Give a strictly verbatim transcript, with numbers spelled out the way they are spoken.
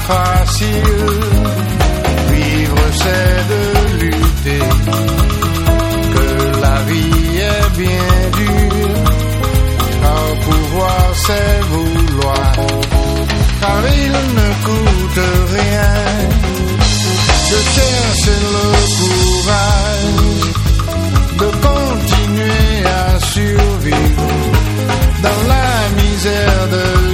facile. Vivre c'est de lutter, que la vie est bien dure. Un pouvoir c'est vouloir, car il ne coûte rien de chercher le courage, de continuer à survivre dans la misère de